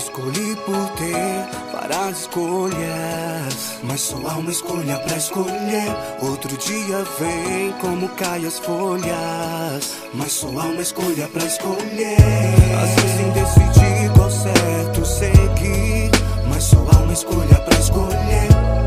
Escolhi por ter várias escolhas, mas só há uma escolha pra escolher. Outro dia vem como caem as folhas, mas só há uma escolha pra escolher. Às vezes indecidir qual certo seguir, mas só há uma escolha pra escolher.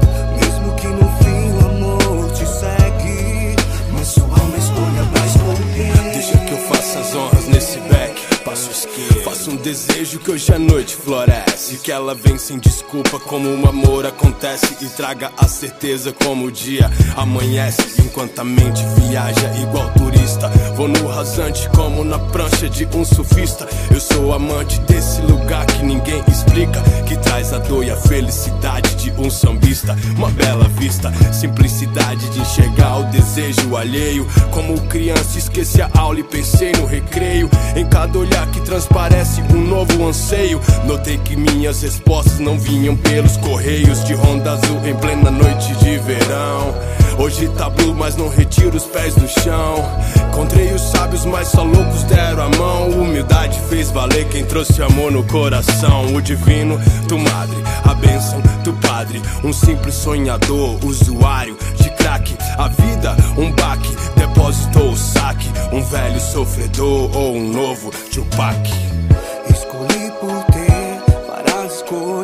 Mesmo que no fim o amor te segue, mas só há uma escolha pra escolher. Deixa que eu faça as honras nesse back, passo esquerdo. Faço um desejo que hoje à noite floresce, que ela vem sem desculpa como um amor acontece, e traga a certeza como o dia amanhece. Enquanto a mente viaja igual turista, vou no rasante como na prancha de um surfista. Eu sou amante desse lugar que ninguém explica, que traz a dor e a felicidade de um sambista. Uma bela vista, simplicidade de enxergar o desejo alheio. Como criança esqueci a aula e pensei no recreio. Em cada olhar que transparece um novo anseio. Notei que minhas respostas não vinham pelos correios de Honda Azul em plena noite de verão. Hoje tá blue, mas não retiro os pés do chão. Encontrei os sábios, mas só loucos deram a mão. Humildade fez valer quem trouxe amor no coração. O divino, tu madre, a bênção do padre. Um simples sonhador, usuário de crack. A vida, um baque, depositou o saque. Um velho sofredor ou um novo Tupac. Escolhi por ter várias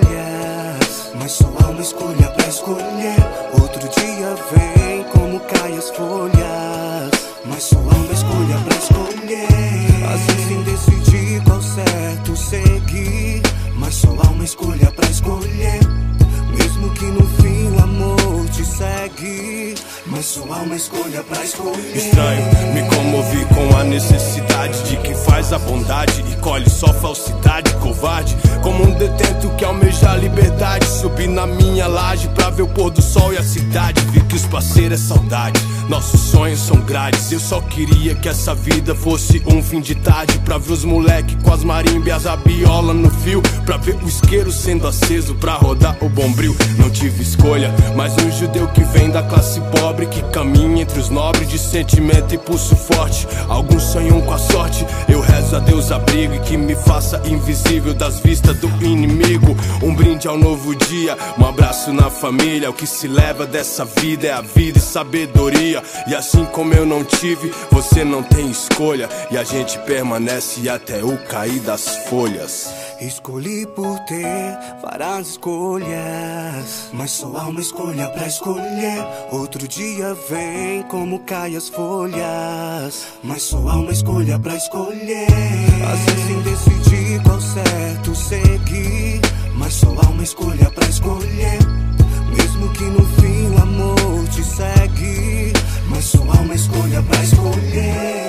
escolhas, mas só há uma escolha pra escolher. Outro dia vem como caem as folhas, mas só há uma escolha pra escolher. Às vezes indecidir qual certo seguir, mas só há uma escolha pra escolher. Mesmo que no fim o amor te segue, mas só há uma escolha pra escolher. Estranho, me comovi com a necessidade de quem faz a bondade e colhe só falsidade, covarde. Como um detento que almeja a liberdade. Subi na minha laje pra ver o pôr do sol e a cidade. Vi que os parceiros é saudade, nossos sonhos são grades. Eu só queria que essa vida fosse um fim de tarde, pra ver os moleque com as marimbas, a biola no fio, pra ver o isqueiro sendo aceso, pra rodar o bombril. Não tive escolha, mas um judeu que vem da classe pobre, que caminha entre os nobres de sentimento e pulso forte. Alguns sonham com a sorte, eu rezo a Deus abrigo e que me faça invisível das vistas do inimigo. Um brinde ao novo dia, um abraço na família. O que se leva dessa vida é a vida e sabedoria. E assim como eu não tive, você não tem escolha, e a gente permanece até o cair das folhas. Escolhi por ter várias escolhas, mas só há uma escolha pra escolher. Outro dia vem como caem as folhas, mas só há uma escolha pra escolher. Às vezes indecidir qual certo seguir, mas só há uma escolha pra escolher. Mesmo que no fim o amor te segue, mas só há uma escolha pra escolher.